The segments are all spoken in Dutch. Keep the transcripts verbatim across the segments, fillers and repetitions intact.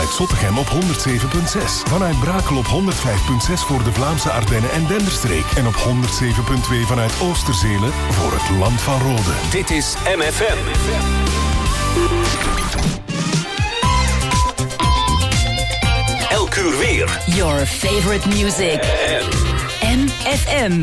vanuit Zottegem op honderd zeven komma zes. Vanuit Brakel op honderd vijf komma zes voor de Vlaamse Ardennen en Denderstreek. En op honderd zeven komma twee vanuit Oosterzelen voor het Land van Rode. Dit is M F M. Elk uur weer. Your favorite music. M F M.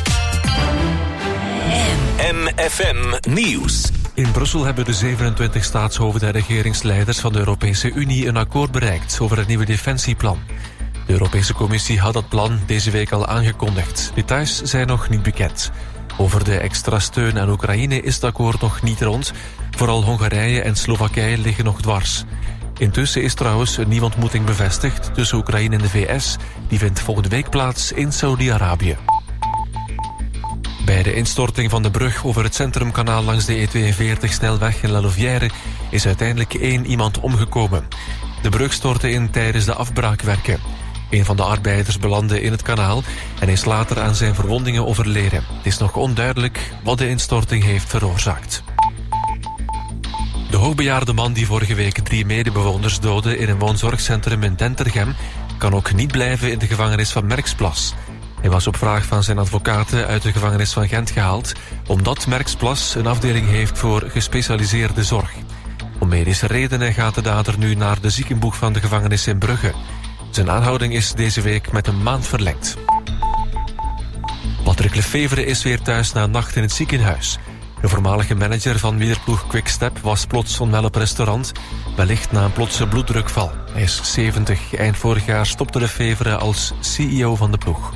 M F M Nieuws. In Brussel hebben de zevenentwintig staatshoofden en regeringsleiders van de Europese Unie een akkoord bereikt over het nieuwe defensieplan. De Europese Commissie had dat plan deze week al aangekondigd. Details zijn nog niet bekend. Over de extra steun aan Oekraïne is het akkoord nog niet rond. Vooral Hongarije en Slowakije liggen nog dwars. Intussen is trouwens een nieuwe ontmoeting bevestigd tussen Oekraïne en de V S. Die vindt volgende week plaats in Saudi-Arabië. Bij de instorting van de brug over het Centrumkanaal langs de E tweeënveertig-snelweg in La Louvière is uiteindelijk één iemand omgekomen. De brug stortte in tijdens de afbraakwerken. Een van de arbeiders belandde in het kanaal en is later aan zijn verwondingen overleden. Het is nog onduidelijk wat de instorting heeft veroorzaakt. De hoogbejaarde man die vorige week drie medebewoners doodde in een woonzorgcentrum in Dentergem kan ook niet blijven in de gevangenis van Merksplas. Hij was op vraag van zijn advocaten uit de gevangenis van Gent gehaald, omdat Merksplas een afdeling heeft voor gespecialiseerde zorg. Om medische redenen gaat de dader nu naar de ziekenboeg van de gevangenis in Brugge. Zijn aanhouding is deze week met een maand verlengd. Patrick Lefevre is weer thuis na een nacht in het ziekenhuis. De voormalige manager van wielerploeg Quickstep was plots onwel op restaurant, wellicht na een plotse bloeddrukval. Hij is zeventig. Eind vorig jaar stopte Lefevre als C E O van de ploeg.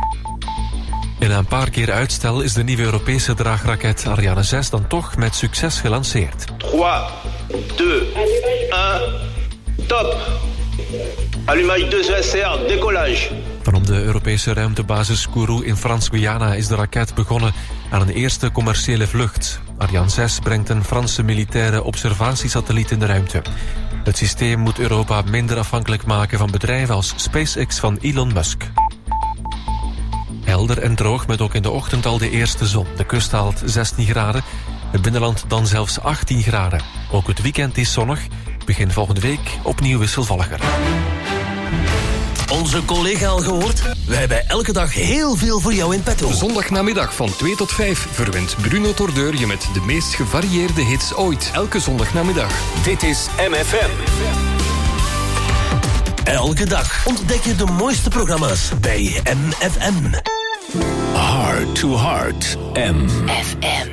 In een paar keer uitstel is de nieuwe Europese draagraket Ariane zes dan toch met succes gelanceerd. drie, twee, één, top! Allumage deux S R, décollage. Vanop de Europese ruimtebasis Kourou in Frans-Guyana is de raket begonnen aan een eerste commerciële vlucht. Ariane zes brengt een Franse militaire observatiesatelliet in de ruimte. Het systeem moet Europa minder afhankelijk maken van bedrijven als SpaceX van Elon Musk. Helder en droog met ook in de ochtend al de eerste zon. De kust haalt zestien graden, het binnenland dan zelfs achttien graden. Ook het weekend is zonnig, begin volgende week opnieuw wisselvalliger. Onze collega al gehoord? We hebben elke dag heel veel voor jou in petto. Zondagnamiddag van twee tot vijf verwint Bruno Tordeur je met de meest gevarieerde hits ooit. Elke zondagnamiddag. Dit is M F M. Elke dag ontdek je de mooiste programma's bij M F M. Heart to Heart, M F M.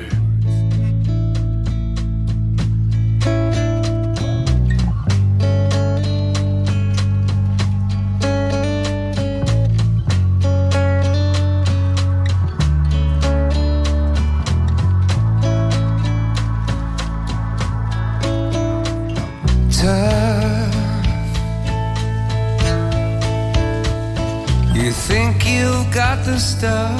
Got the stuff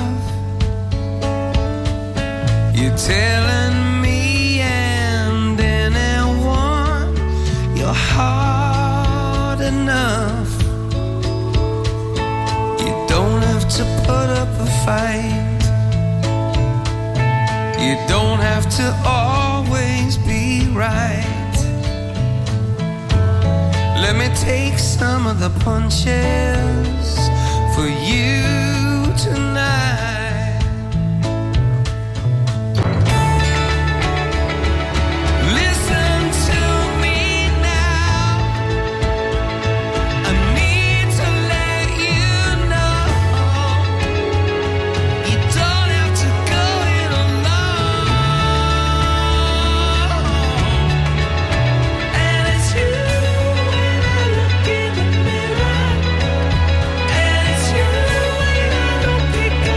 you're telling me and anyone you're hard enough. You don't have to put up a fight. You don't have to always be right. Let me take some of the punches for you tonight. Pick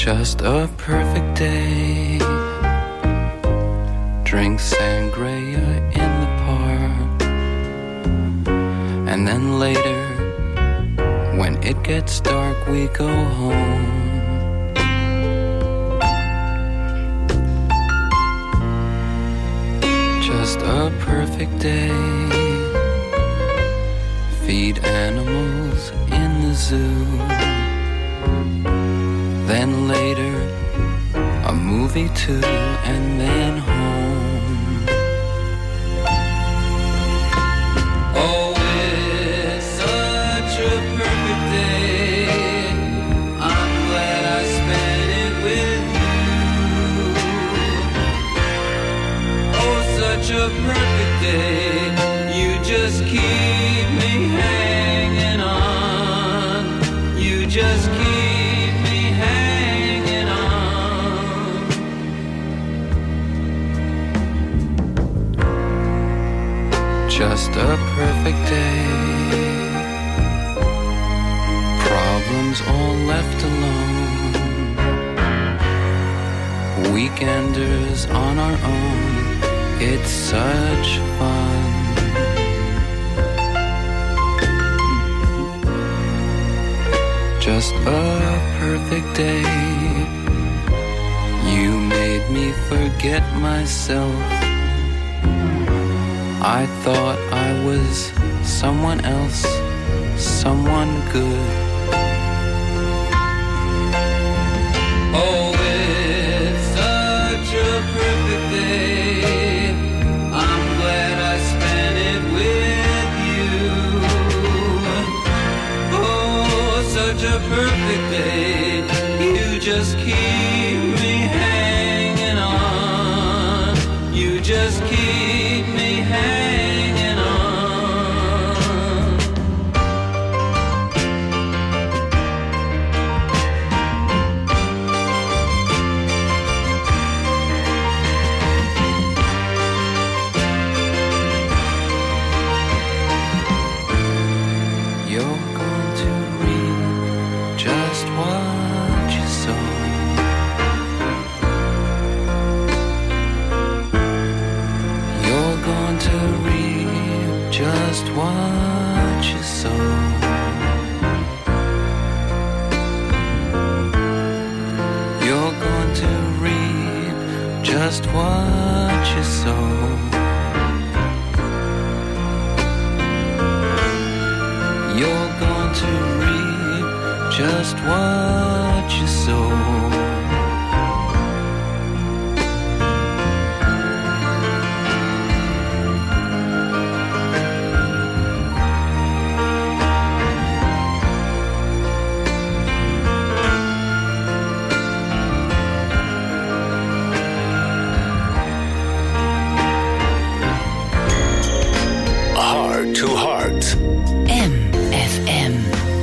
Just a perfect day. Drink sangria in the park. And then later, when it gets dark, we go home. Just a perfect day. Feed animals in the zoo. Then later, a movie too, and then home. Oh, it's such a perfect day. I'm glad I spent it with you. Oh, such a perfect day. You just keep me hanging on. You just keep just a perfect day. Problems all left alone. Weekenders on our own. It's such fun. Just a perfect day. You made me forget myself. I thought I was someone else, someone good. Oh, it's such a perfect day. I'm glad I spent it with you. Oh, such a perfect day. You just keep me hanging on. You just keep me hanging on. You're going to reap just what you sow. You're going to reap just what you sow. You're going to reap just what you sow. You're going to reap just what you sow. Heart to Heart. M F M.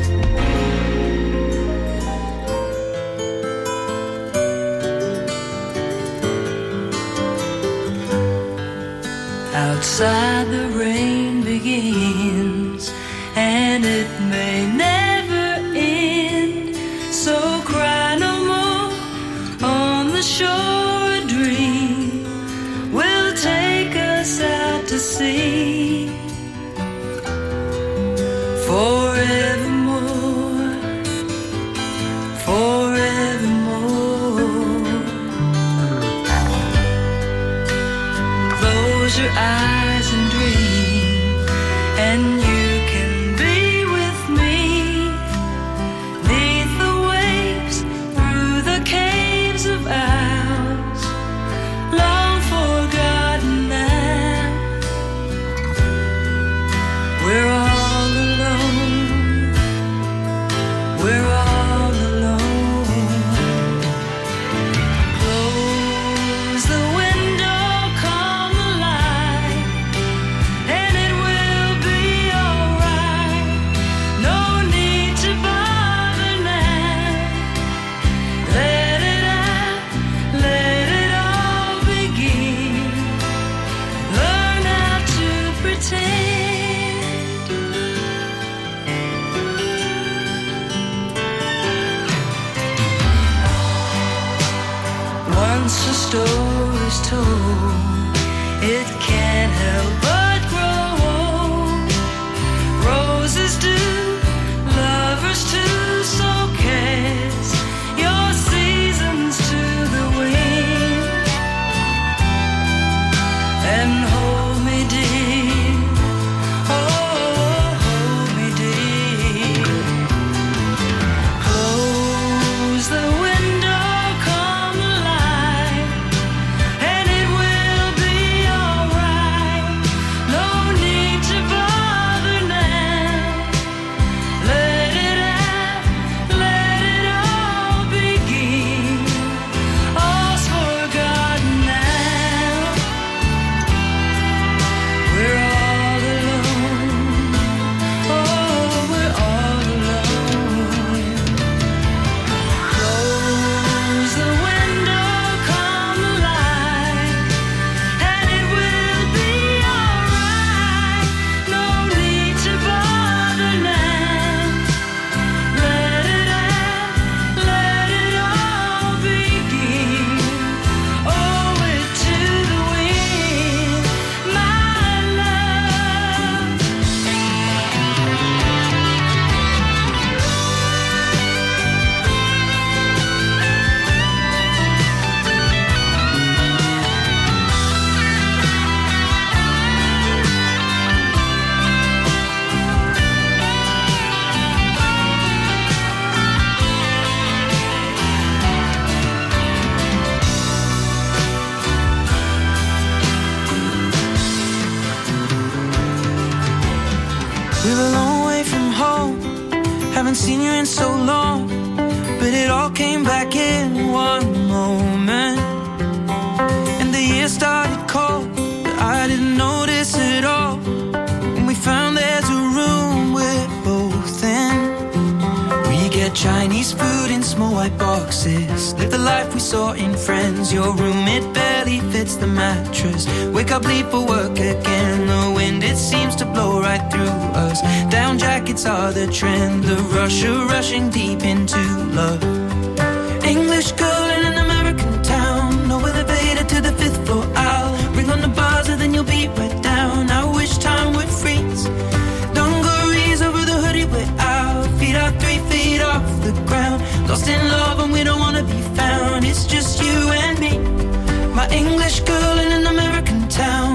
Outside the rain begins, and it may never end. So cry no more on the shore. A dream will take us out to sea. Forevermore, forevermore. Close your eyes and dream, and you can be with me. Neath the waves, through the caves of ours, long forgotten now. We're all alone. We're all alone. Close the window, come alive. story's told, it can't help but grow. Roses do, lovers too, so cast your seasons to the wind and hold me dear. Oh, hold me dear. Close the window, come alive, and it will be alright. No need to bother now. Let it out, let it all begin. All's forgotten now. We're all alone. Oh, we're all alone. Close the window, come alive, and it will be alright. No need to bother now. Let it out, let it all begin. Owe it to the wind, my love. We were a long way from home, haven't seen you in so long, but it all came back in one moment. And the year started cold, but I didn't notice it all. When we found there's a room we're both in, we get Chinese food in small white boxes, live the life we saw in Friends. Your room, it barely fits the mattress. Wake up, leave for work again. The wind, it seems to blow right through us. Down jackets are the trend. The rush of rushing deep into love. English girl in an American town, no elevator to the fifth floor. I'll ring on the buzzer, then you'll be right down. I wish time would freeze. Dungarees over the hoodie, we're out. Feet are three feet off the ground. Lost in love and we don't wanna be found. It's just you and me, my English girl in an American town.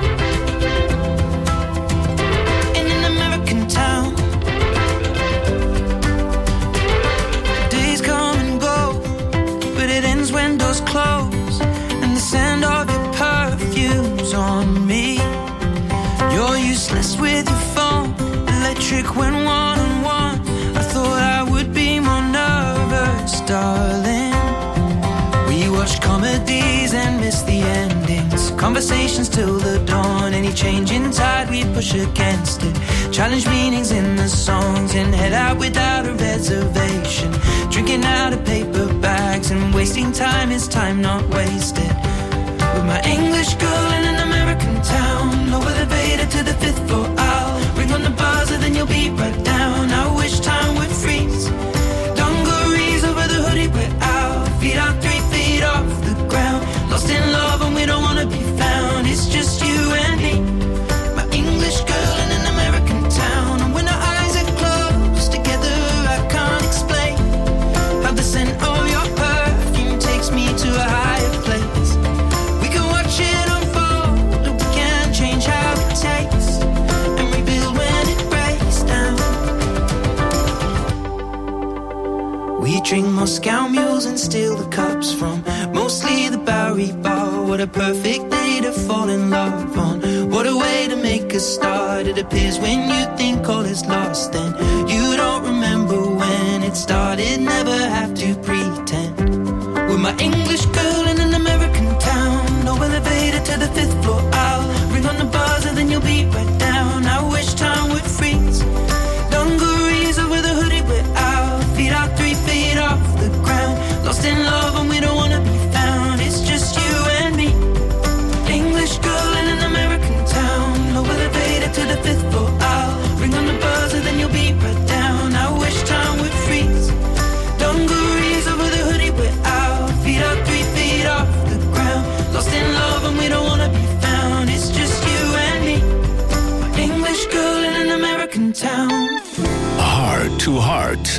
In an American town. Days come and go, but it ends when doors close, and the scent of your perfume's on me. You're useless with your phone, electric when one-on-one. I thought I would be more nervous, darling. We watch comedies and miss the endings. Conversations till the dawn. Any change in tide, we push against it. Challenge meanings in the songs and head out without a reservation. Drinking out of paper bags and wasting time is time not wasted. With my English girl in an American town, no elevator to the fifth floor. I'll ring on the buzzer, then you'll be right down. I wish time would freeze. Dungarees over the hoodie, we're out. Feet are three feet off the ground. Lost in love and we don't wanna be found. It's just you and me, my English girl in an American town. And when our eyes are closed together, I can't explain how the scent of your perfume takes me to a higher place. We can watch it unfold, but we can't change how it tastes, and rebuild when it breaks down. We drink Moscow mules and steal the cups from mostly the Bowery Bar. What a perfect day to fall in love on. What a way to make a start. It appears when you think all is lost, then you don't remember when it started. Never have to pretend. With my English girl in an American town, no elevator to the fifth floor. I'll ring on the buzzer, then you'll be right down. I wish time would freeze. Dungarees over the hoodie, we're out. Feet are three feet off the ground. Lost in love and we don't wanna be found. It's just you and me, English girl in an American town. No elevator to the fifth floor. I'll ring on the buzzer, then you'll be to Heart.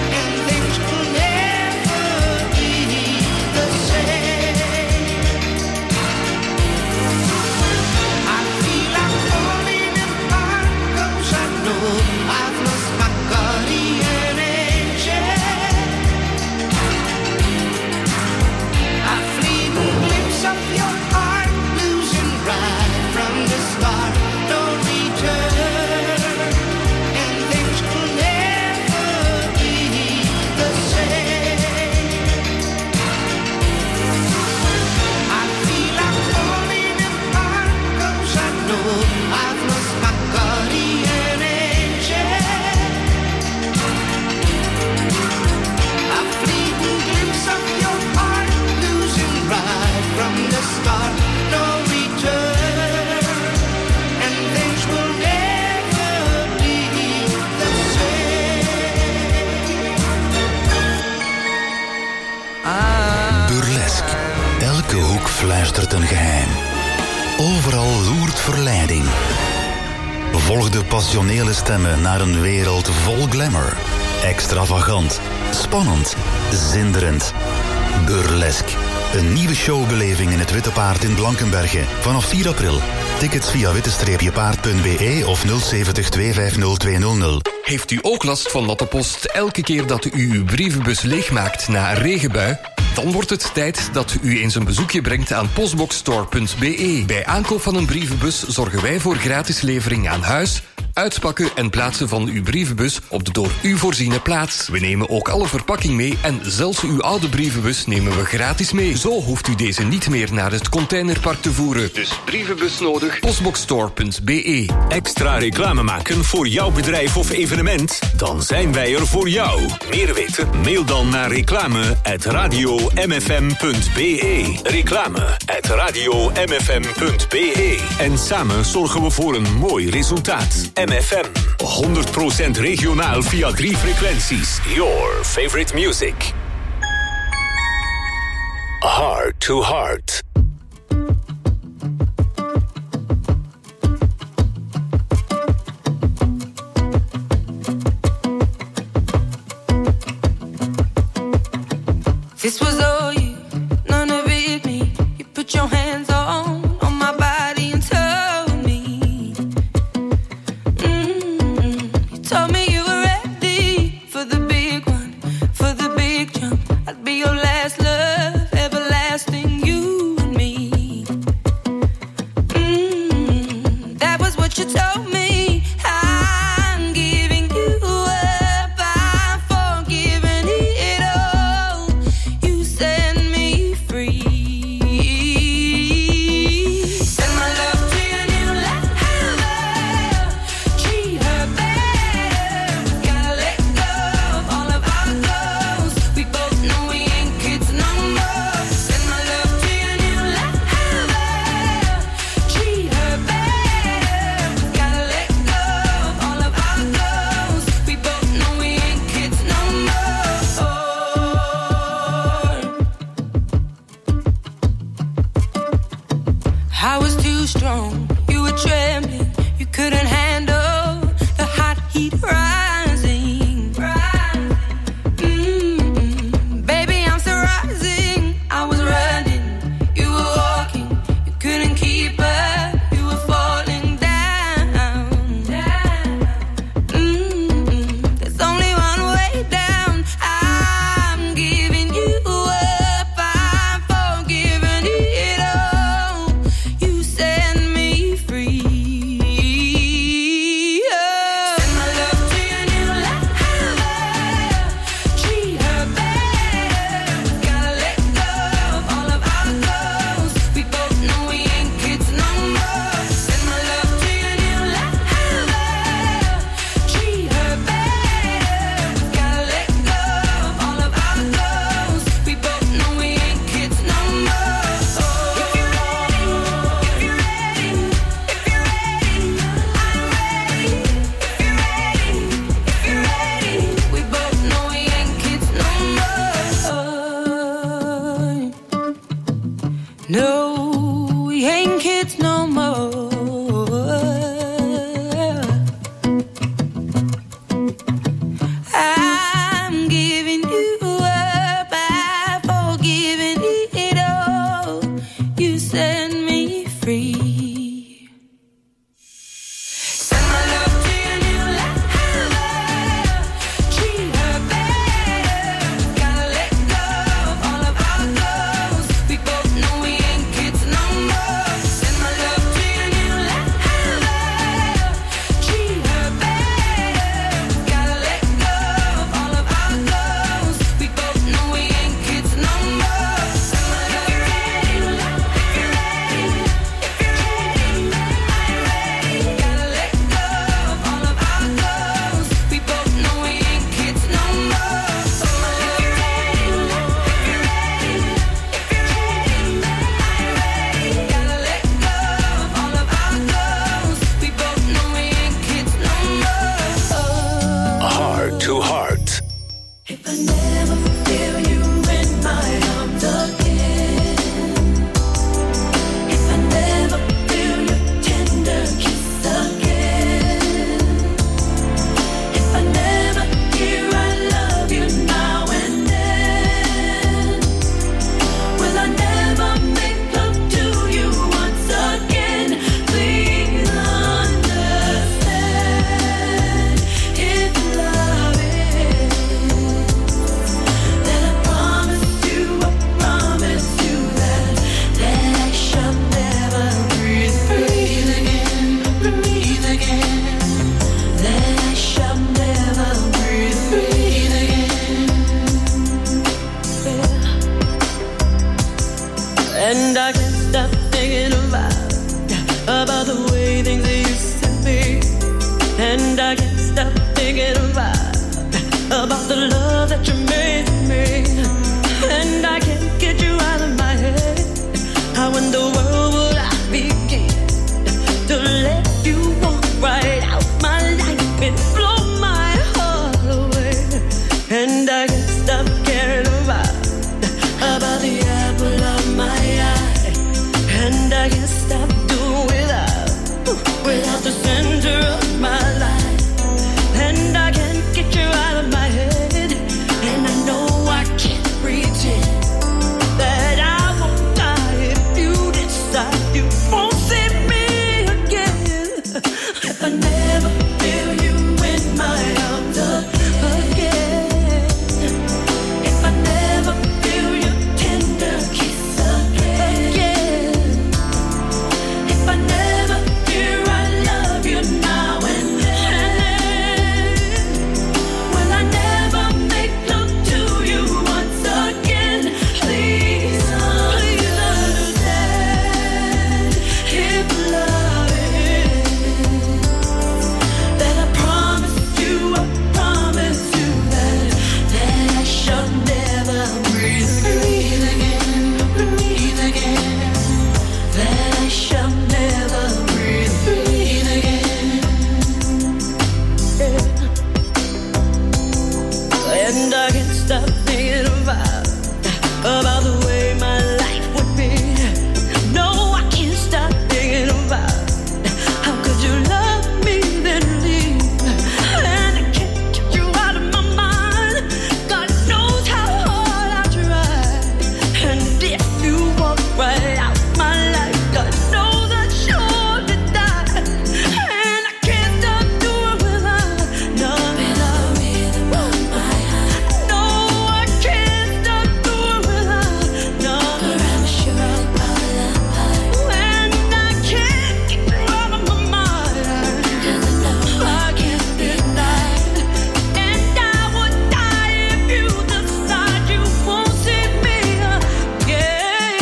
Never be the same. fluistert een geheim. Overal loert verleiding. Volg de passionele stemmen naar een wereld vol glamour. Extravagant, spannend, zinderend, burlesk. Een nieuwe showbeleving in het Witte Paard in Blankenberge. Vanaf vier april. Tickets via witte-paard punt b e of nul zeventig twee vijf nul twee nul nul. Heeft u ook last van natte post elke keer dat u uw brievenbus leegmaakt na een regenbui? Dan wordt het tijd dat u eens een bezoekje brengt aan postboxstore punt b e. Bij aankoop van een brievenbus zorgen wij voor gratis levering aan huis, uitpakken en plaatsen van uw brievenbus op de door u voorziene plaats. We nemen ook alle verpakking mee en zelfs uw oude brievenbus nemen we gratis mee. Zo hoeft u deze niet meer naar het containerpark te voeren. Dus brievenbus nodig, postboxstore punt b e. Extra reclame maken voor jouw bedrijf of evenement? Dan zijn wij er voor jou. Meer weten? Mail dan naar reclame at radio m f m punt b e. Reclame at radio m f m punt b e. En samen zorgen we voor een mooi resultaat. M F M, honderd procent regionaal via drie frequenties. Your favorite music. Heart to Heart. This was all you, none of it me. You put your hands on, on my body and told me. Mm-hmm. You told me you were ready for the big one, for the big jump. I'd be your last love, everlasting, you and me. Mm-hmm. That was what you told me. I'm giving you up, I'm forgiving it all. You set me free. Send my love to your new lover. Treat her better. Gotta let go of all of our goals. We both know we ain't kids no more. Send my love to your new lover. Treat her better. Gotta let go of all of our goals. We both know we ain't kids no more. I was too strong, you were trembling, you couldn't handle the hot heat rising. Mm-mm. Baby, I'm still rising. I was running, you were walking, you couldn't keep up, you were falling down. Mm-mm. There's only one way down. I'm giving you up, I'm forgiving it all. You set me free. Oh. Send my love to your new lover. Treat her better. Gotta let go of all of our goals. We both know we ain't kids no more. Send my love to your new lover. Treat her better. Gotta let go of all of our goals. We both know we ain't kids no more. If you're ready, if you're ready, if you're ready, I'm ready. If you're ready, if you're ready, we both know we ain't kids no more. No, we ain't kids no more. I'm giving you up, I'm forgiving it all. You set me free. Send my love to your new lover. Treat her better. Gotta let go of all of our goals. We both know we ain't kids no more. Send my love to your new lover. Treat her better. Gotta let go of all of our goals. We both know we ain't kids no more. Send my love. If you're ready, if you're ready, if you're ready, I'm ready. Gotta let go of all of our goals. We both know we ain't kids no more. If you're ready, if you're ready, if you're ready, I'm ready. Gotta let go of all of our goals. We both know we ain't kids no more. Heart to Heart. If I never feel you in my arms again, about the way things used to be. And I can't stop thinking about, about the love that you made to me. And I can't get you out of my head. How in the world would I begin to let you walk right out my life and blow my heart away? And I can't stop caring about, about the apple of my eye. And I can't stop doing without, without the center of my life. And I can't get you out of my head. And I know I can't pretend that I won't die if you decide you won't see me again. If I never feel you in my arms again, if I never feel your tender kiss again, if I never hear I love you now and then, will I never make love to you once again? Please, please understand, if love is, that I promise you, I promise you that, that I shall never breathe again, breathe again, that I shall never breathe, breathe again. And I can't stop thinking about, about the way my life would be. No, I can't stop thinking about, how could you love me then leave? And I can't get you out of my mind. God knows how hard I try. And if you walk right out my life, God knows I'm sure to die. And I can't stop doing without, no, without rhythm of my heart. No, I can't stop doing without, no, for I'm sure of my love. And I can't get you out of my mind. Cause I know I can't deny. And I would die if you decide you won't see me again.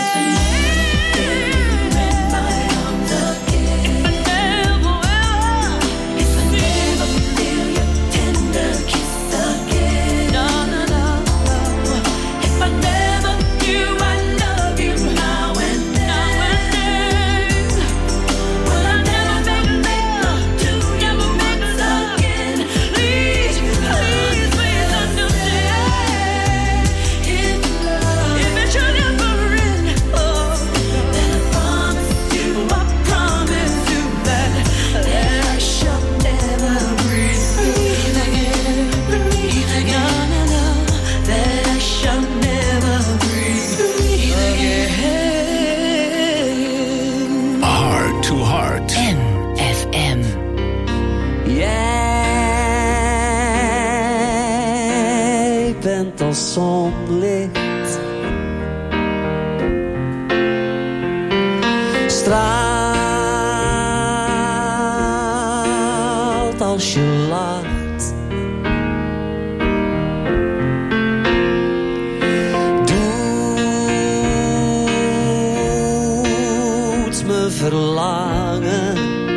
If I never feel you in my arms again, if I never will, if I never feel your tender kiss again, no, no, no, no. If I never hear I love you now and then, will I never make love to you, never make love again? Please, please, please understand, if love, if it should ever end, oh, then I promise you, I promise you that, that I shall never breathe, breathe again, breathe again, no, no, no, that I shall never breathe, breathe again. Heart to Heart. M F M. Jij bent als zonlicht, straalt als je lacht, doet me verlangen.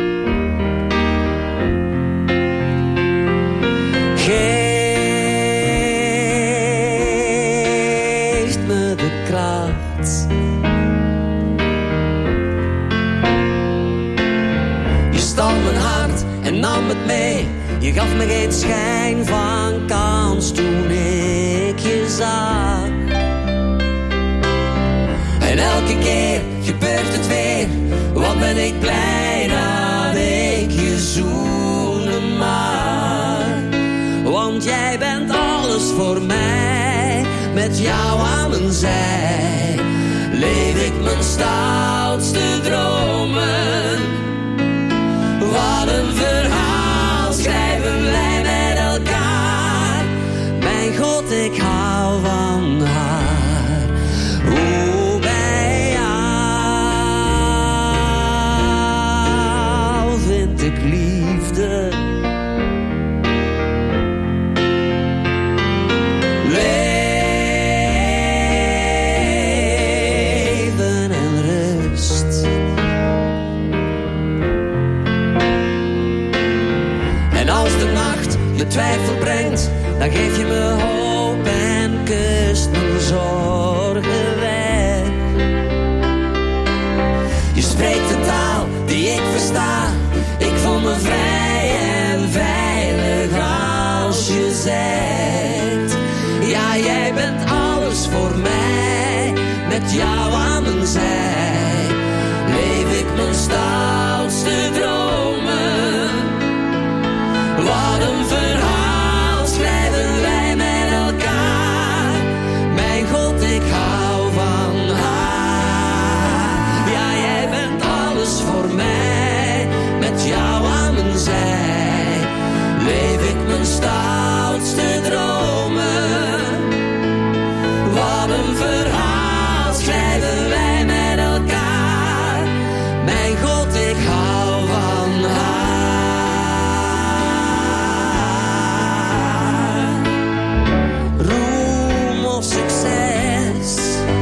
Geeft me de kracht. Je stal mijn hart en nam het mee. Je gaf me geen schijn van kans toen ik je zag. En elke keer gebeurt het weer. Wat ben ik blij dat ik je zoenen maar. Want jij bent alles voor mij. Met jou aan mijn zij leef ik mijn stoutste dromen. Wat een verhaal schrijven wij met elkaar. Mijn God, ik hou van haar. Hoe bij jou vind ik liefde. Leven en rust. brengt, dan geef je me hoop en kust mijn zorgen weg. Je spreekt een taal die ik versta, ik voel me vrij en veilig als je zegt, ja, jij bent alles voor mij, met jou aan mijn zij, leef ik mijn stoutste dromen. Wat een verhaal schrijven wij met elkaar, mijn god, ik hou van haar. Ja, jij bent alles voor mij, met jou aan mijn zij, leef ik mijn stoutste dromen. Wat een verhaal schrijven wij met elkaar, mijn god, ik hou van haar. Roem of succes,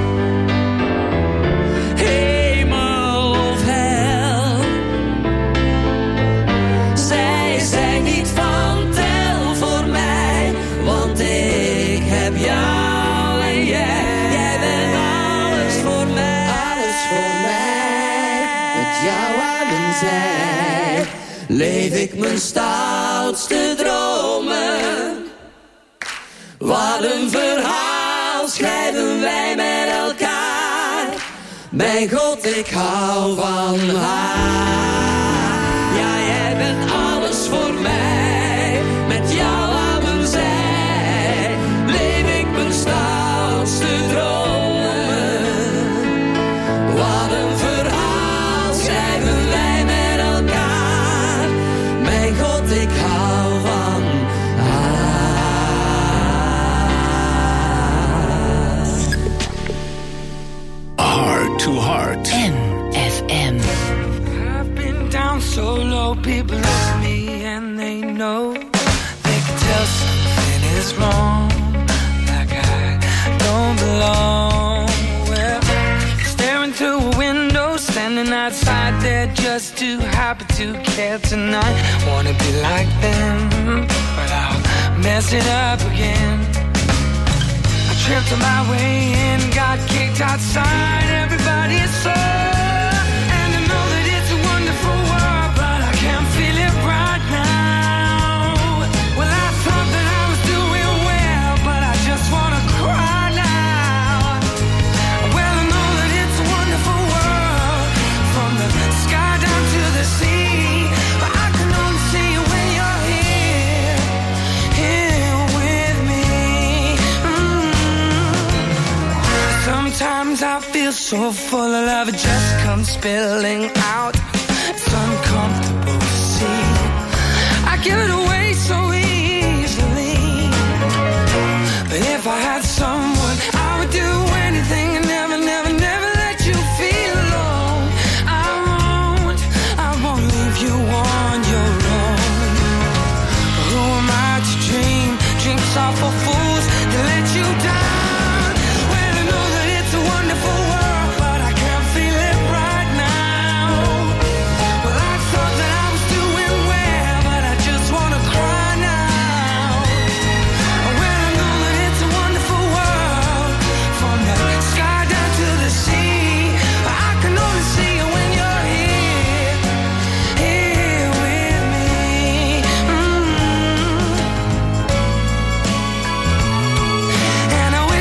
hemel of hel, zij zijn niet van tel voor mij, want ik heb jou en jij, jij bent alles voor mij, alles voor mij, met jou aan mijn zij, leef ik mijn stoutste dromen. Wat een verhaal schrijven wij met elkaar, mijn god, ik hou van haar. Ja, jij bent alles voor mij, met jou aan mijn zij, leef ik mijn stoutste dromen. Wat een verhaal schrijven wij met elkaar, mijn god, ik hou van haar. Heart to Heart. M F M. I've been down so low, people look at me and they know they can tell something is wrong, like I don't belong. Well, staring through a window, standing outside there just too happy to care tonight. Wanna be like them, but I'll mess it up again. I tripped on my way in, got kicked outside, everybody is so. And I know that it's a wonderful world, but I can't feel it right now. Well, I thought that I was doing well, but I just wanna cry now. Well, I know that it's a wonderful world, from the sky down to the sea, but I can only see you when you're here, here with me. Mm. Sometimes I feel so full of love, it just comes spilling out. It's uncomfortable to see. I give it away so easily, but if I had someone, I would do anything and never, never, never let you feel alone. I won't, I won't leave you on your own. Who am I to dream dreams are for fools to let you down? When I know that it's a wonderful world, but I can't feel it right now. Well, I thought that I was doing well, but I just wanna cry now. When I know that it's a wonderful world, from the sky down to the sea, but I can only see you when you're here, here with me. Mm. And I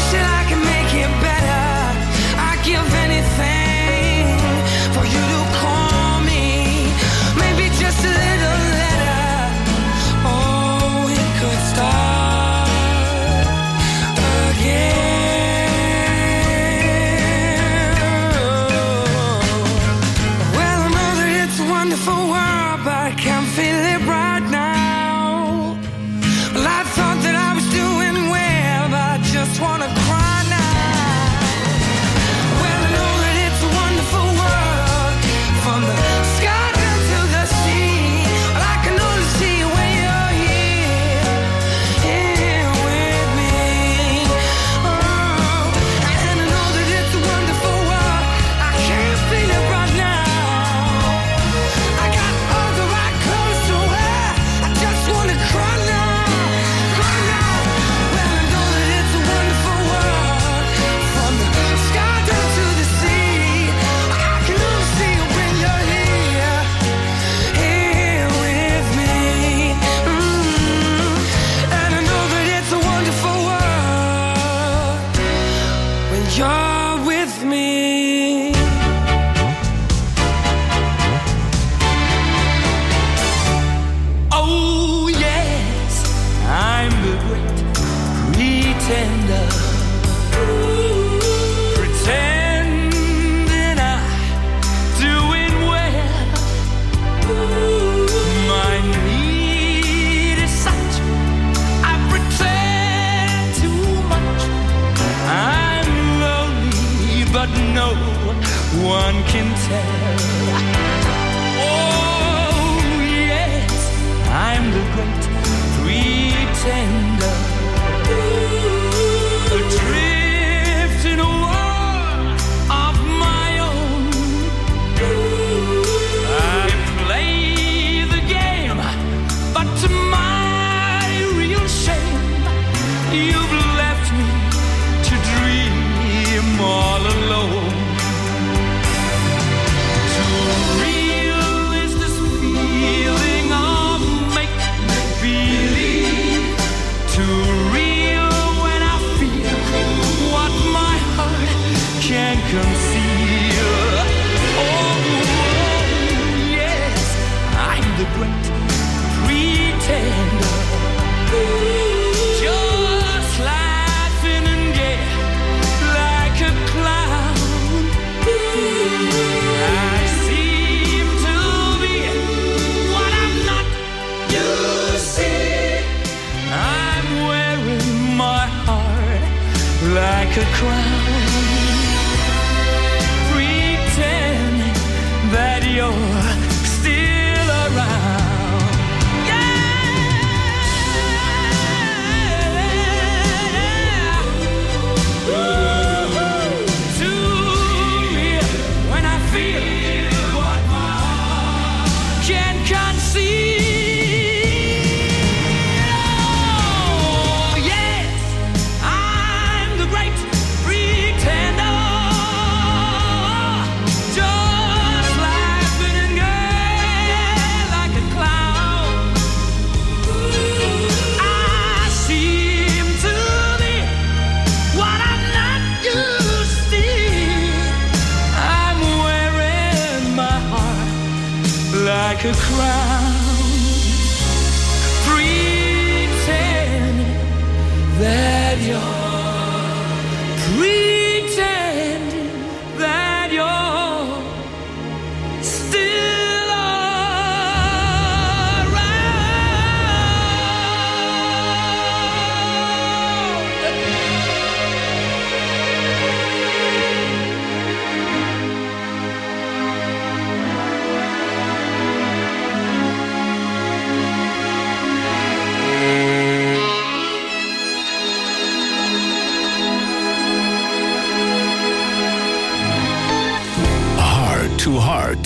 one can tell. Oh, yes, I'm the great pretender. Adrift in a world of my own. I play the game, but to my real shame, you've left me to dream all alone. Too real is this feeling of make-believe. Too real when I feel what my heart can't conceal. Oh, yes, I'm the great pretender. Just laughing and gay like a clown. I seem to be what I'm not. You see, I'm wearing my heart like a crown, pretending that you're still around. When I feel what my heart can conceal. Oh, yes, I'm the great pretender. Just laughing and gay like a clown. I seem to be what I'm not. You see, I'm wearing my heart like a crown, pretending that you're, pretending that you're still Heart to Heart.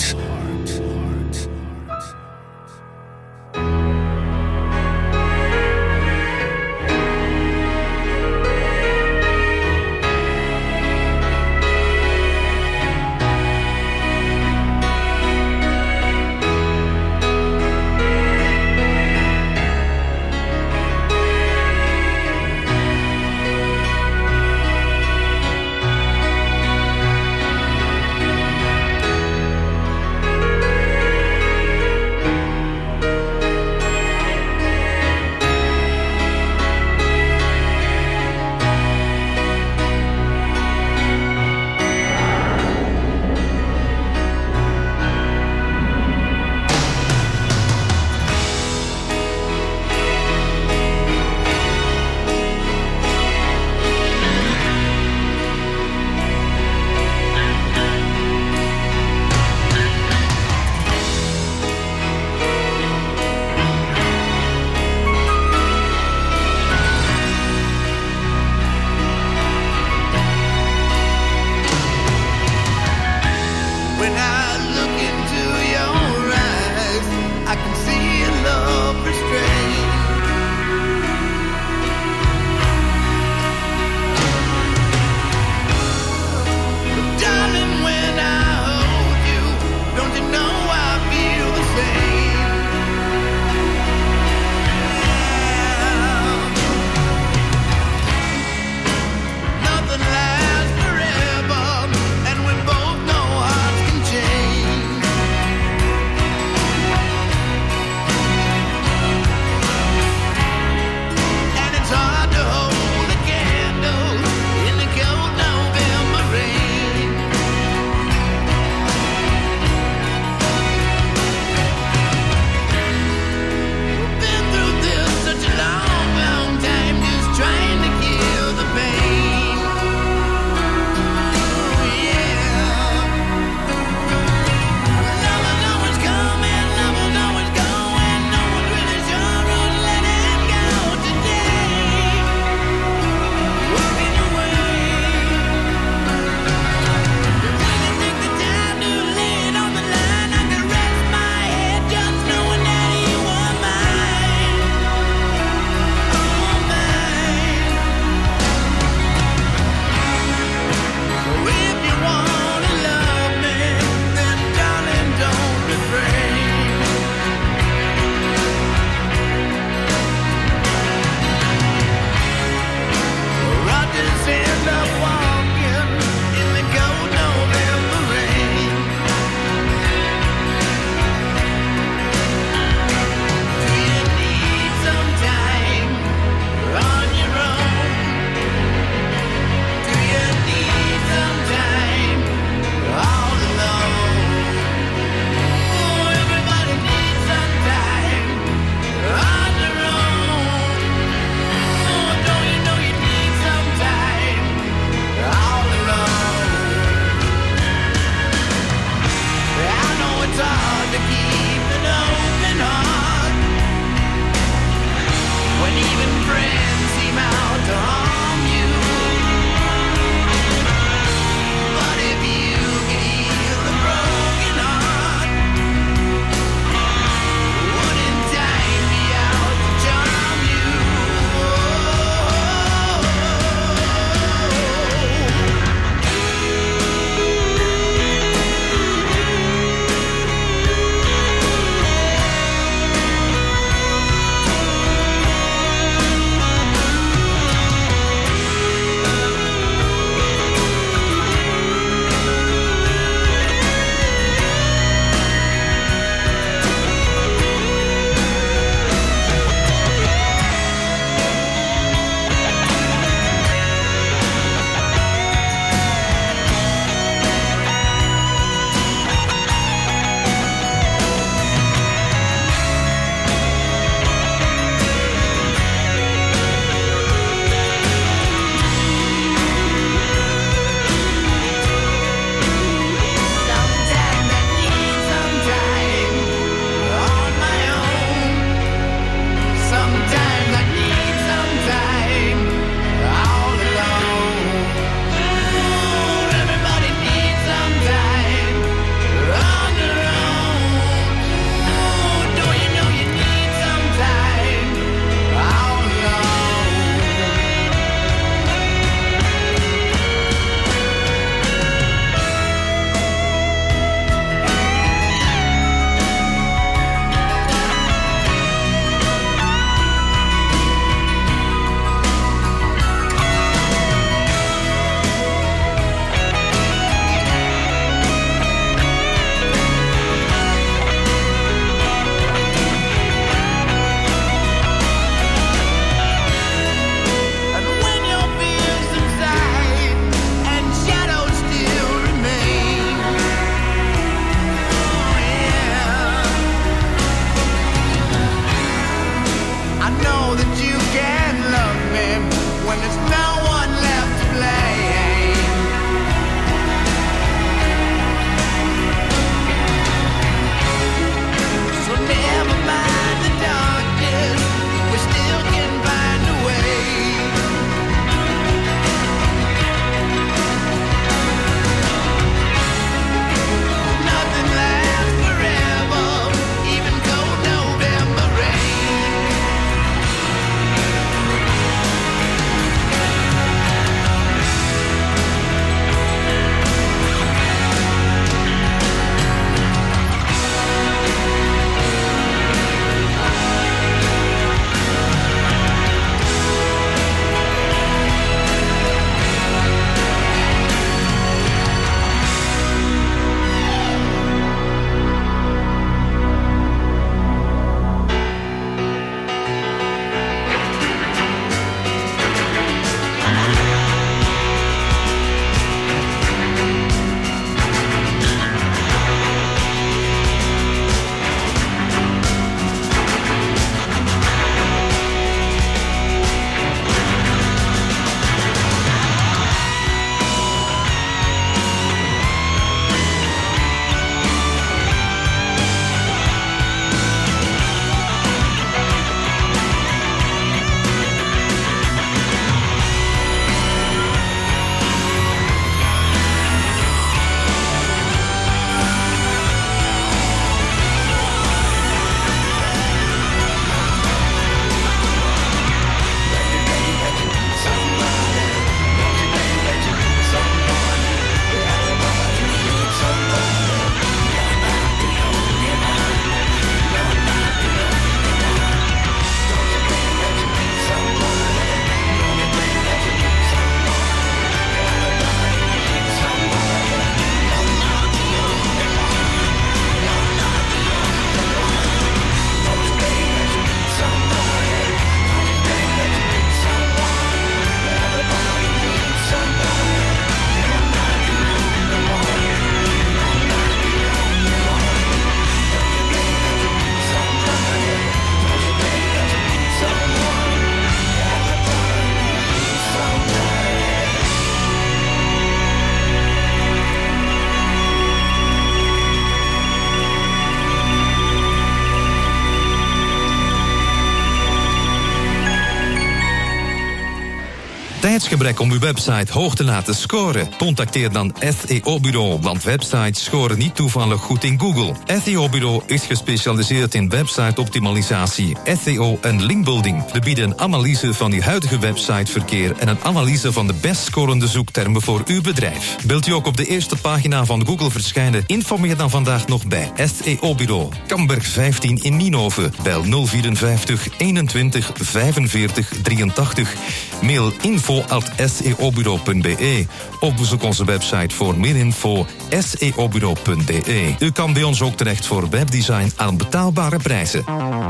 Tijdsgebrek om uw website hoog te laten scoren? Contacteer dan S E O-bureau, want websites scoren niet toevallig goed in Google. S E O-bureau is gespecialiseerd in website-optimalisatie, S E O en linkbuilding. We bieden een analyse van uw huidige websiteverkeer en een analyse van de best scorende zoektermen voor uw bedrijf. Wilt u ook op de eerste pagina van Google verschijnen? Informeer dan vandaag nog bij S E O-bureau. Kamberg vijftien in Nienhoven. Bel nul vierenvijftig eenentwintig vijfenveertig drieëntachtig. Mail info at s e o bureau punt b e. Of bezoek onze website voor meer info s e o bureau punt b e. U kan bij ons ook terecht voor webdesign aan betaalbare prijzen.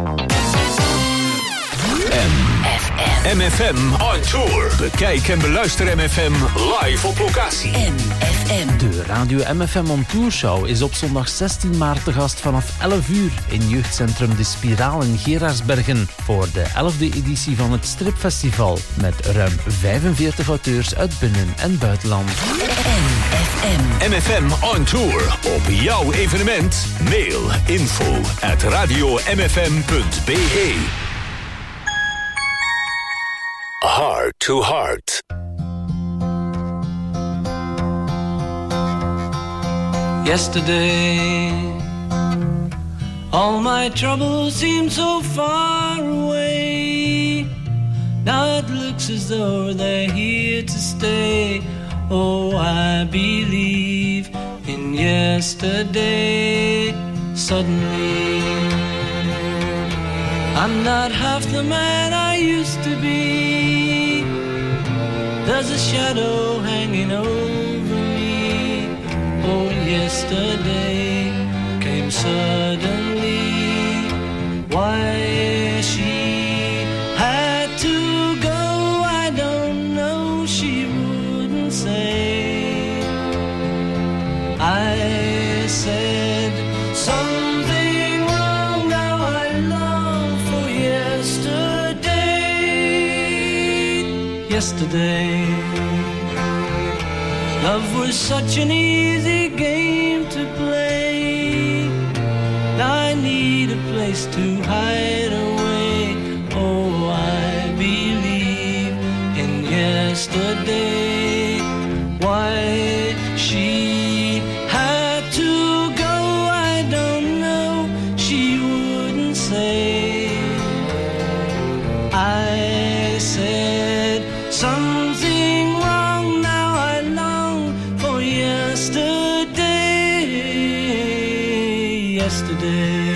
M F M on tour. Bekijk en beluister M F M live op locatie. M F M. De Radio M F M on Tour Show is op zondag zestien maart te gast vanaf elf uur in jeugdcentrum De Spiraal in Geraardsbergen voor de elfde editie van het Stripfestival met ruim vijfenveertig auteurs uit binnen- en buitenland. M F M. M F M on tour. Op jouw evenement. Mail info at radio m f m punt b e. Heart to Heart. Yesterday, all my troubles seemed so far away. Now it looks as though they're here to stay. Oh, I believe in yesterday. Suddenly, I'm not half the man I used to be. There's a shadow hanging over me. Oh, yesterday came suddenly. Why she had to go, I don't know, she wouldn't say. I said something wrong, now I long for yesterday. Yesterday, love was such an easy game to play. Now I need a place to hide away. Oh, I believe in yesterday. Why she had to go, I don't know, she wouldn't say. I said something wrong, now I long for yesterday. Yesterday,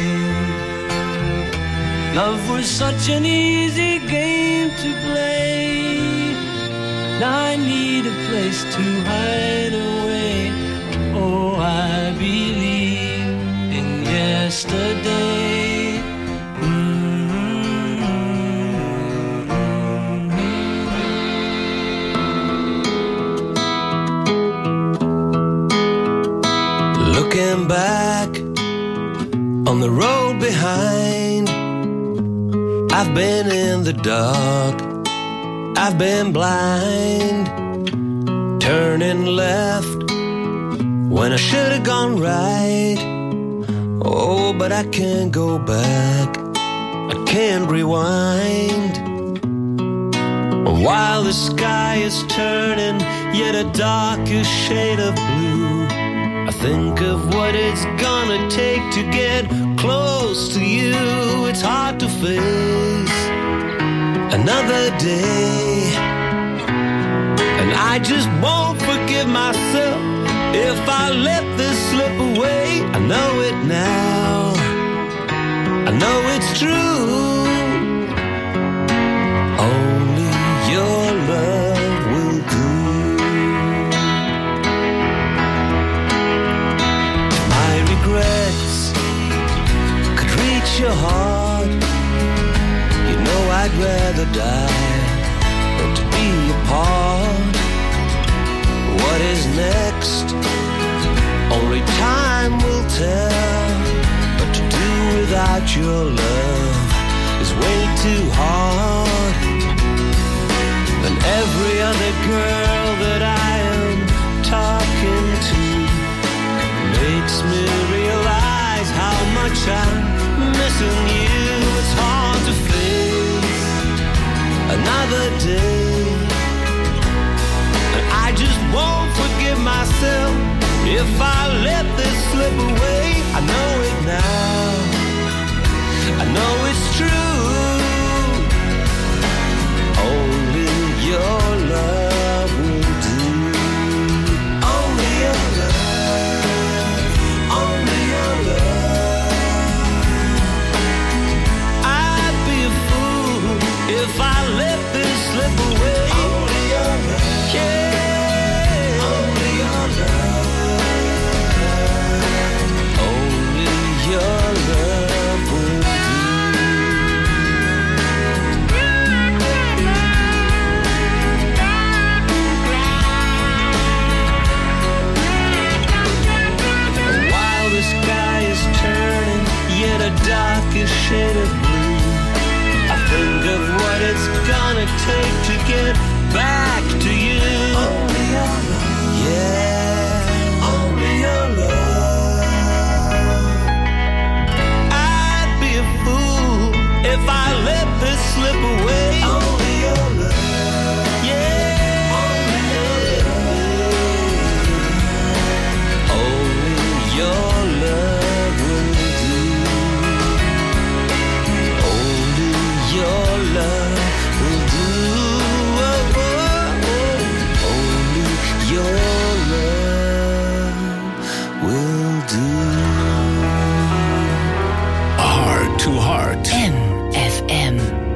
love was such an easy game to play. Now I need a place to hide away. Oh, I believe in yesterday. Looking back on the road behind, I've been in the dark, I've been blind, turning left when I should have gone right. Oh, but I can't go back, I can't rewind. While the sky is turning yet a darker shade of blue, I think of what it's gonna take to get close to you. It's hard to face another day, and I just won't forgive myself if I let this slip away. I know it now, I know it's true. Only your love will do. My regrets could reach your heart. You know I'd rather die than to be apart. What is next? Only time will tell. But to do without your love is way too hard. And every other girl that I am talking to makes me realize how much I'm missing you. It's hard to face another day if I let this slip away. I know it now, I know it's true. Only your love will do. Only your love, only your love. I'd be a fool if I let this slip away. Only your love, yeah. Only your love, only your love will do. While the sky is turning, yet a darkest shade of blue, I think of what it's gonna take to get back to you. Only your love, yeah, only your love. I'd be a fool if I let this slip away. Only your love, yeah, only your love. Only your love will do. Only your love will do. Oh, oh, oh. Only your love will do. Heart to Heart. M F M.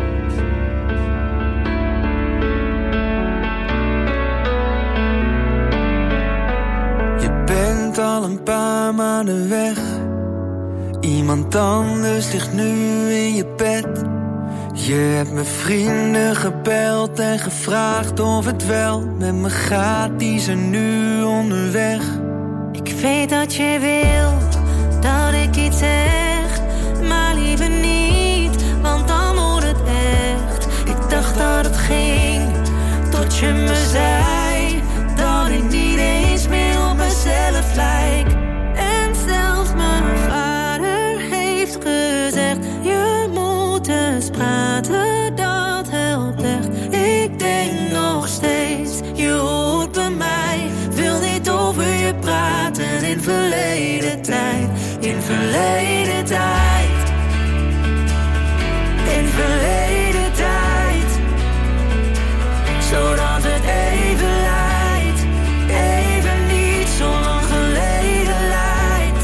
Je bent al een paar maanden weg. Iemand anders ligt nu in je bed. Je hebt mijn vrienden gebeld en gevraagd of het wel met me gaat. Die zijn nu onderweg. Ik weet dat je wil dat ik iets zeg, maar liever niet, want dan wordt het echt. Ik dacht dat het ging, tot je me zei dat ik niet eens meer op mezelf lijk. En zelfs mijn vader heeft gezegd, je moet eens praten, dat helpt echt. Ik denk nog steeds, je hoort bij mij, wil niet over je praten. In verleden tijd, in verleden tijd, in verleden tijd, zodat het even lijkt, even niet zo lang geleden lijkt.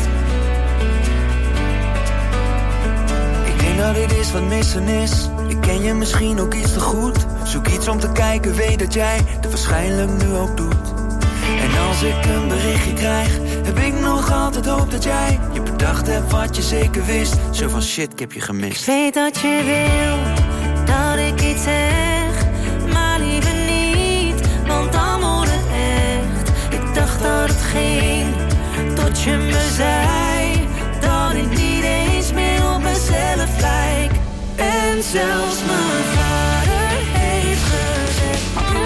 Ik denk dat dit is wat missen is. Ik ken je misschien ook iets te goed. Zoek iets om te kijken, weet dat jij het waarschijnlijk nu ook doet. En als ik een berichtje krijg, heb ik nog altijd hoop dat jij je bedacht hebt wat je zeker wist. Zo van shit, ik heb je gemist. Ik weet dat je wil dat ik iets heb,